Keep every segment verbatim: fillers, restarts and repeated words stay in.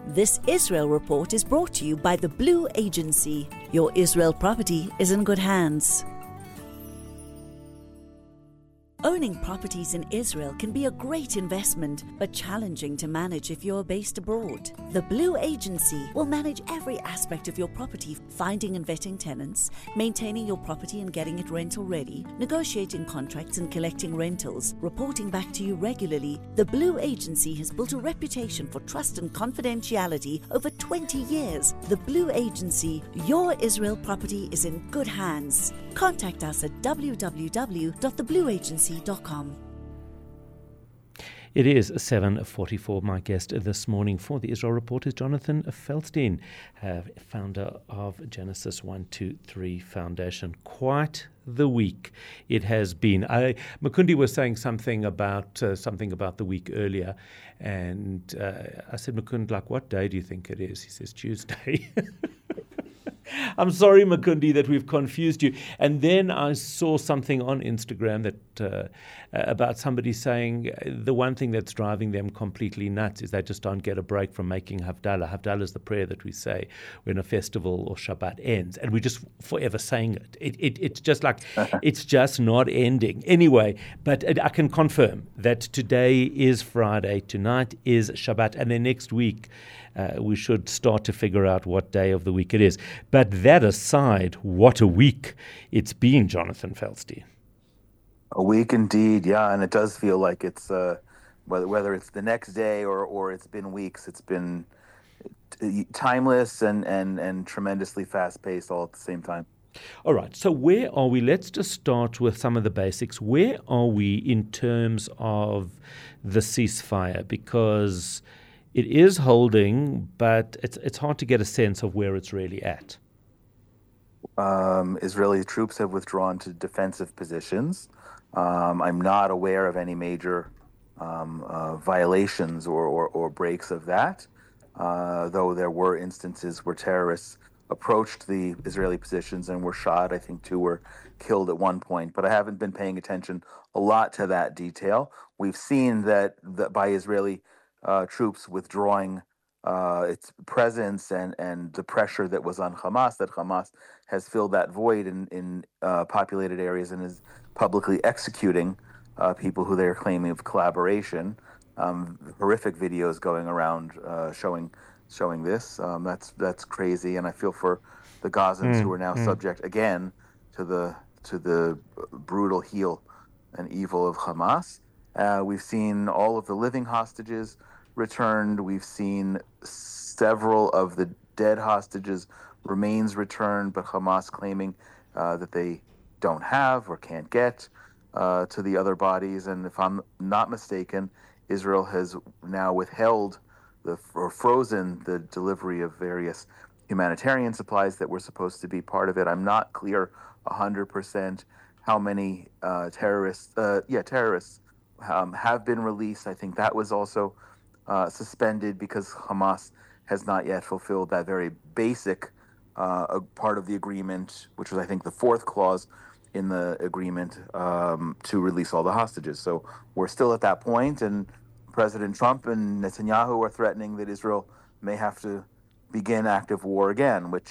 This Israel Report is brought to you by the Blue Agency. Your Israel property is in good hands. Owning properties in Israel can be a great investment, but challenging to manage if you're based abroad. The Blue Agency will manage every aspect of your property, finding and vetting tenants, maintaining your property and getting it rental ready, negotiating contracts and collecting rentals, reporting back to you regularly. The Blue Agency has built a reputation for trust and confidentiality over twenty years. The Blue Agency, your Israel property is in good hands. Contact us at w w w dot the blue agency dot com. It is seven forty-four. My guest this morning for the Israel Report is Jonathan Feldstein, uh, founder of Genesis one two three Foundation. Quite the week it has been. I, Mukundi was saying something about uh, something about the week earlier, and uh, I said, Mukundi, like, what day do you think it is? He says, Tuesday. I'm sorry, Mukundi, that we've confused you. And then I saw something on Instagram that uh, about somebody saying the one thing that's driving them completely nuts is they just don't get a break from making Havdalah. Havdalah is the prayer that we say when a festival or Shabbat ends, and we're just forever saying it. it, it it's just like, it's just not ending. Anyway, but I can confirm that today is Friday, tonight is Shabbat, and then next week Uh, we should start to figure out what day of the week it is. But that aside, what a week it's been, Jonathan Feldstein. A week indeed, yeah, and it does feel like it's, uh, whether whether it's the next day or, or it's been weeks, it's been timeless and, and, and tremendously fast-paced all at the same time. All right, so where are we? Let's just start with some of the basics. Where are we in terms of the ceasefire? Because it is holding, but it's it's hard to get a sense of where it's really at. Um, Israeli troops have withdrawn to defensive positions. Um, I'm not aware of any major um, uh, violations or, or, or breaks of that, uh, though there were instances where terrorists approached the Israeli positions and were shot. I think two were killed at one point, but I haven't been paying attention a lot to that detail. We've seen that, that by Israeli Uh, troops withdrawing uh, its presence and, and the pressure that was on Hamas, that Hamas has filled that void in, in uh, populated areas and is publicly executing uh, people who they're claiming of collaboration. Um, horrific videos going around uh, showing showing this. Um, that's that's crazy, and I feel for the Gazans mm, who are now mm. subject again to the to the brutal heel and evil of Hamas. Uh, we've seen all of the living hostages returned. We've seen several of the dead hostages' remains returned, but Hamas claiming uh, that they don't have or can't get uh, to the other bodies. And if I'm not mistaken, Israel has now withheld the, or frozen the delivery of various humanitarian supplies that were supposed to be part of it. I'm not clear one hundred percent how many uh, terrorists, uh, yeah, terrorists um, have been released. I think that was also Uh, suspended because Hamas has not yet fulfilled that very basic uh, part of the agreement, which was, I think, the fourth clause in the agreement um, to release all the hostages. So we're still at that point, and President Trump and Netanyahu are threatening that Israel may have to begin active war again, which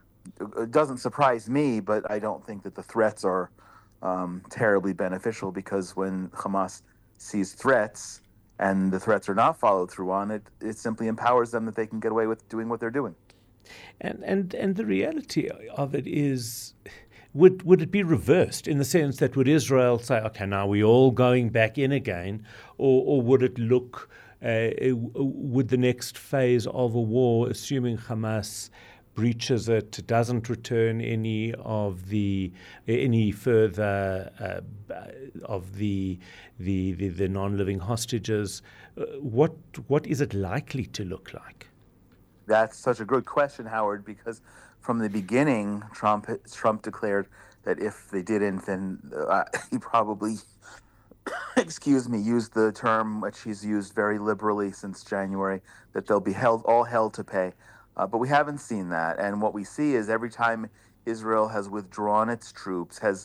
doesn't surprise me, but I don't think that the threats are um, terribly beneficial, because when Hamas sees threats, and the threats are not followed through on, it it simply empowers them that they can get away with doing what they're doing. And and and the reality of it is, would would it be reversed in the sense that would Israel say, okay, now we're all going back in again, or or would it look, uh, would the next phase of a war, assuming Hamas breaches it, doesn't return any of the any further uh, of the the the, the non-living hostages, uh, what what is it likely to look like? That's such a good question, Howard, because from the beginning, Trump Trump declared that if they didn't, then uh, he probably, excuse me, used the term which he's used very liberally since January, that they'll be held all hell to pay. Uh, but we haven't seen that. And what we see is every time Israel has withdrawn its troops, has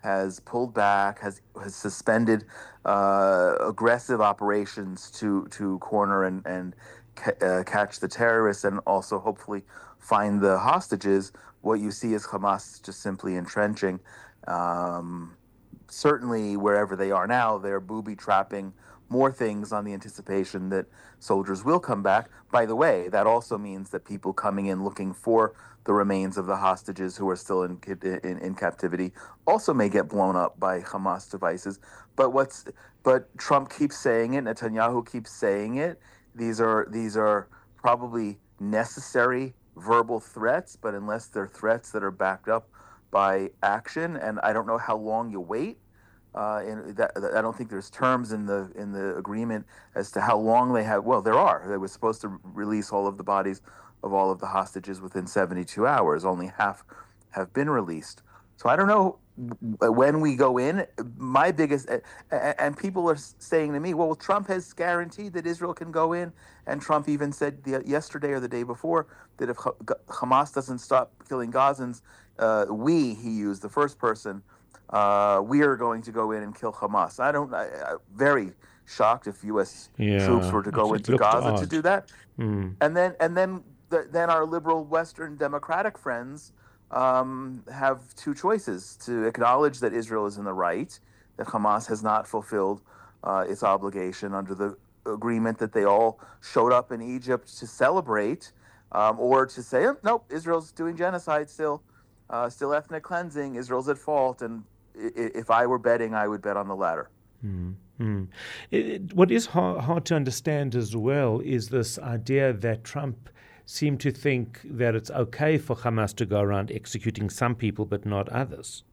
has pulled back, has has suspended uh, aggressive operations to to corner and and ca- uh, catch the terrorists, and also hopefully find the hostages, what you see is Hamas just simply entrenching. Um, certainly, wherever they are now, they're booby trapping more things on the anticipation that soldiers will come back. By the way, that also means that people coming in looking for the remains of the hostages who are still in in, in captivity also may get blown up by Hamas devices. But what's but Trump keeps saying it, Netanyahu keeps saying it. These are these are probably necessary verbal threats, but unless they're threats that are backed up by action, and I don't know how long you wait. Uh, and that, that, I don't think there's terms in the in the agreement as to how long they have. Well, there are. They were supposed to release all of the bodies of all of the hostages within seventy-two hours. Only half have been released. So I don't know when we go in. My biggest and people are saying to me, "Well, Trump has guaranteed that Israel can go in," and Trump even said the, yesterday or the day before that if Hamas doesn't stop killing Gazans, uh, we he used the first person. Uh, we are going to go in and kill Hamas. I don't. I, I very shocked if U S yeah, troops were to go into Gaza odd. to do that. Mm. And then and then the, then our liberal Western democratic friends um, have two choices: to acknowledge that Israel is in the right, that Hamas has not fulfilled uh, its obligation under the agreement that they all showed up in Egypt to celebrate, um, or to say, oh, nope, Israel's doing genocide still, uh, still ethnic cleansing. Israel's at fault, and if I were betting, I would bet on the latter. Mm-hmm. It, it, what is hard, hard to understand as well is this idea that Trump seemed to think that it's okay for Hamas to go around executing some people but not others.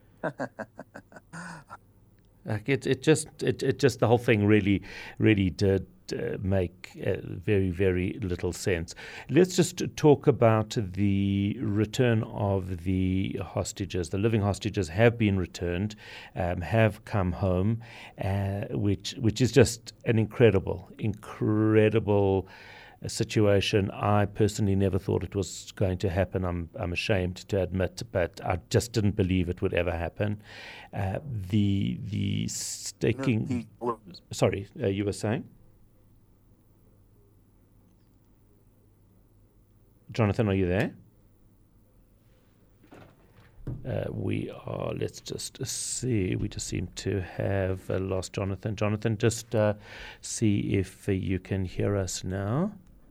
Like it, it just, it, it just the whole thing really, really did uh, make uh, very, very little sense. Let's just talk about the return of the hostages. The living hostages have been returned, um, have come home, uh, which which is just an incredible, incredible situation. I personally never thought it was going to happen. I'm I'm ashamed to admit, but I just didn't believe it would ever happen. Uh, the the staking. Sorry, uh, you were saying, Jonathan, are you there? Uh, we are, let's just see, we just seem to have uh, lost Jonathan. Jonathan, just uh, see if uh, you can hear us now.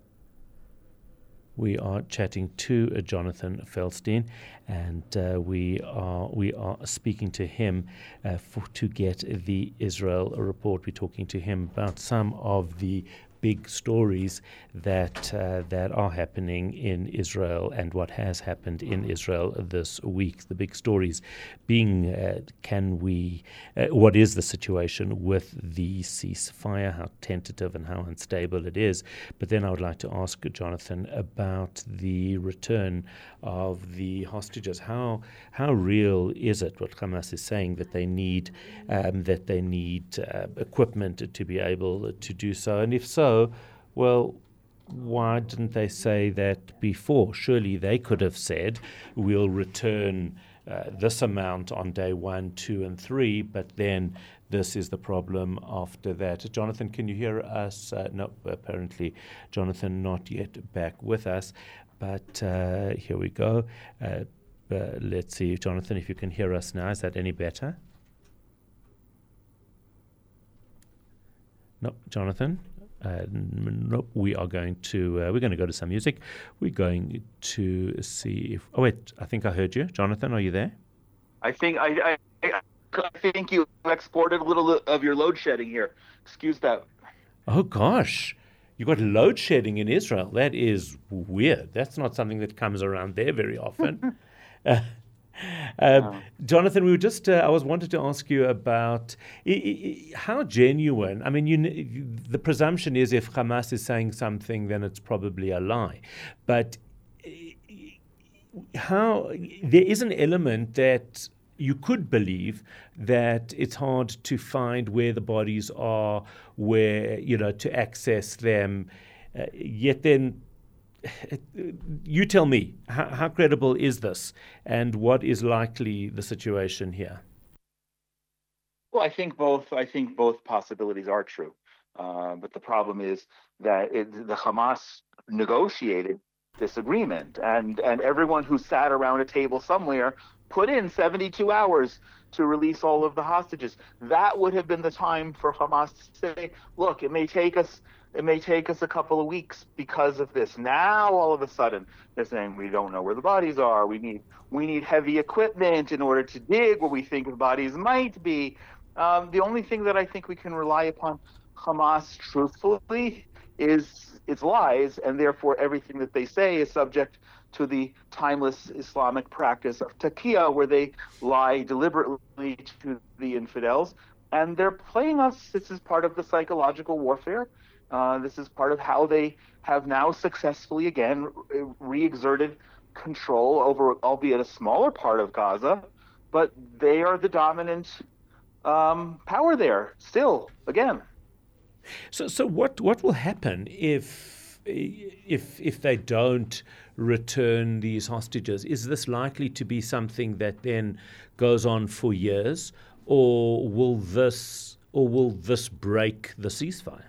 We are chatting to uh, Jonathan Feldstein, and uh, we are we are speaking to him uh, for, to get the Israel report. We're talking to him about some of the big stories that uh, that are happening in Israel and what has happened in Israel this week. The big stories being, uh, can we, uh, what is the situation with the ceasefire, how tentative and how unstable it is. But then I would like to ask Jonathan about the return of the hostages. How how real is it, what Hamas is saying, that they need um, that they need uh, equipment to be able to do so? And if so, well, why didn't they say that before? Surely they could have said, we'll return uh, this amount on day one, two, and three, but then this is the problem after that. Jonathan, can you hear us? Uh, no, apparently Jonathan not yet back with us, but uh, here we go. Uh, uh, let's see, Jonathan, if you can hear us now. Is that any better? No, Jonathan? Uh, nope. We are going to uh, we're going to go to some music. We're going to see if. Oh wait, I think I heard you, Jonathan. Are you there? I think I I, I think you exported a little of your load shedding here. Excuse that. Oh gosh, you got load shedding in Israel. That is weird. That's not something that comes around there very often. uh, Uh, oh. Jonathan, we were just, uh, I was wanted to ask you about I- I- how genuine, I mean, you, the presumption is if Hamas is saying something, then it's probably a lie. But how, there is an element that you could believe that it's hard to find where the bodies are, where, you know, to access them, uh, yet then, you tell me, how, how credible is this, and what is likely the situation here? Well, I think both. I think both possibilities are true, uh, but the problem is that it, the Hamas negotiated this agreement, and and everyone who sat around a table somewhere put in seventy-two hours to release all of the hostages. That would have been the time for Hamas to say, "Look, it may take us." It may take us a couple of weeks because of this. Now, all of a sudden, they're saying we don't know where the bodies are. We need we need heavy equipment in order to dig where we think the bodies might be. Um, the only thing that I think we can rely upon Hamas truthfully is its lies, and therefore everything that they say is subject to the timeless Islamic practice of taqiyya, where they lie deliberately to the infidels. And they're playing us. This is part of the psychological warfare. Uh, this is part of how they have now successfully, again, re-exerted control over, albeit a smaller part of Gaza, but they are the dominant um, power there still, again. So, so what, what will happen if, if, if they don't return these hostages? Is this likely to be something that then goes on for years, or will this, or will this break the ceasefire?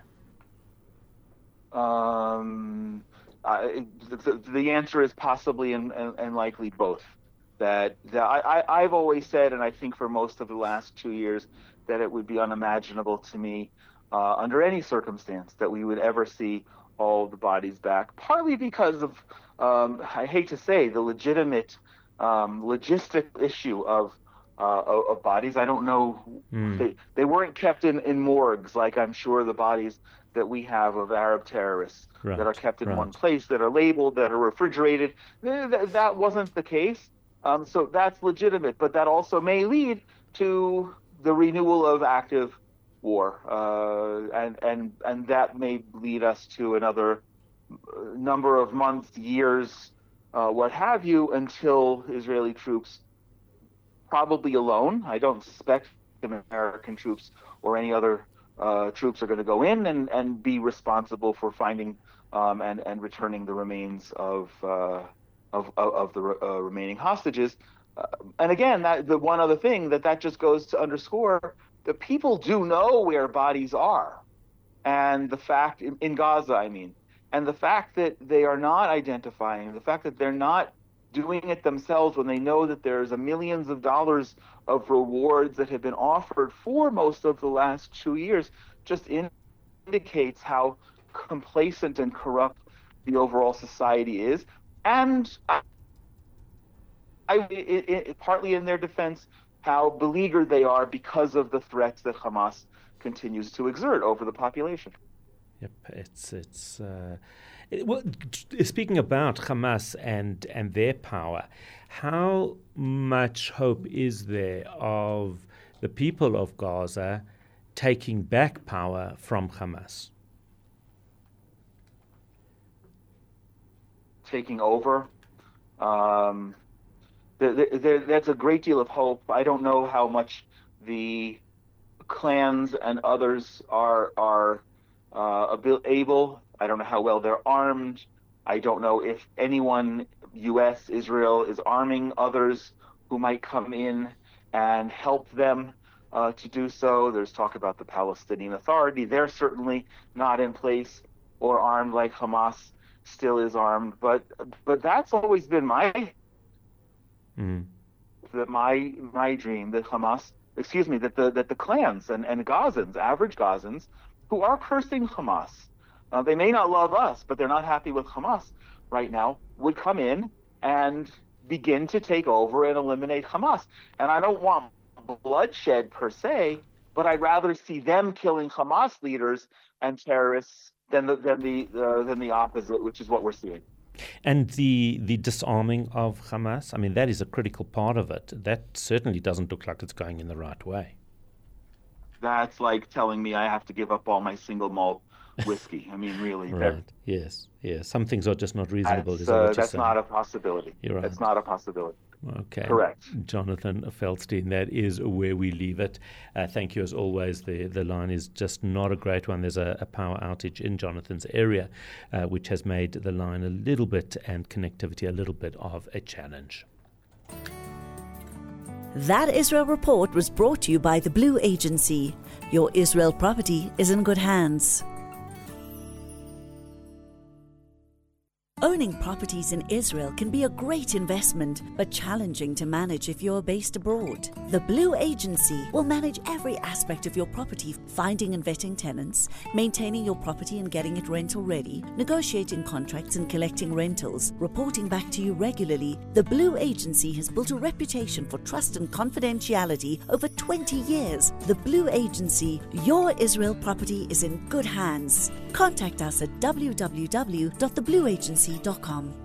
Um, I, the, the answer is possibly and, and, and likely both. That, that I, I, I've always said, and I think for most of the last two years, that it would be unimaginable to me uh, under any circumstance that we would ever see all the bodies back, partly because of, um, I hate to say, the legitimate um, logistic issue of Uh, of, of bodies. I don't know. Mm. They, they weren't kept in, in morgues like I'm sure the bodies that we have of Arab terrorists right. that are kept in right. one place, that are labeled, that are refrigerated. That, that wasn't the case. Um, so that's legitimate, but that also may lead to the renewal of active war. Uh, and, and, and that may lead us to another number of months, years, uh, what have you, until Israeli troops, probably alone. I don't suspect American troops or any other uh, troops are going to go in and, and be responsible for finding um, and, and returning the remains of uh, of, of, of the uh, remaining hostages. Uh, and again, that the one other thing that that just goes to underscore that people do know where bodies are, and the fact in, in Gaza, I mean, and the fact that they are not identifying, the fact that they're not doing it themselves when they know that there's a millions of dollars of rewards that have been offered for most of the last two years just indicates how complacent and corrupt the overall society is. And I, I it, it, partly in their defense, how beleaguered they are because of the threats that Hamas continues to exert over the population. Yep, it's it's. Uh, it, well, speaking about Hamas and and their power, how much hope is there of the people of Gaza taking back power from Hamas? Taking over, um, there, there, that's a great deal of hope. I don't know how much the clans and others are are. Uh, able. I don't know how well they're armed. I don't know if anyone, U S, Israel, is arming others who might come in and help them uh, to do so. There's talk about the Palestinian Authority. They're certainly not in place or armed like Hamas still is armed. But but that's always been my mm. that my my dream that Hamas, excuse me, that the that the clans and, and Gazans, average Gazans, who are cursing Hamas. Uh, they may not love us, but they're not happy with Hamas right now, would come in and begin to take over and eliminate Hamas. And I don't want bloodshed per se, but I'd rather see them killing Hamas leaders and terrorists than the than the uh, than the opposite, which is what we're seeing. And the the disarming of Hamas, I mean, that is a critical part of it. That certainly doesn't look like it's going in the right way. That's like telling me I have to give up all my single malt whiskey. I mean, really. Right. Yes. Yes. Some things are just not reasonable. That's, is that what uh, you're that's saying? not a possibility. You're right. That's not a possibility. Okay. Correct. Jonathan Feldstein, that is where we leave it. Uh, thank you as always. The the line is just not a great one. There's a, a power outage in Jonathan's area, uh, which has made the line a little bit and connectivity a little bit of a challenge. That Israel Report was brought to you by the Blue Agency. Your Israel property is in good hands. Owning properties in Israel can be a great investment, but challenging to manage if you're based abroad. The Blue Agency will manage every aspect of your property, finding and vetting tenants, maintaining your property and getting it rental ready, negotiating contracts and collecting rentals, reporting back to you regularly. The Blue Agency has built a reputation for trust and confidentiality over twenty years. The Blue Agency, your Israel property is in good hands. Contact us at w w w dot the blue agency dot com.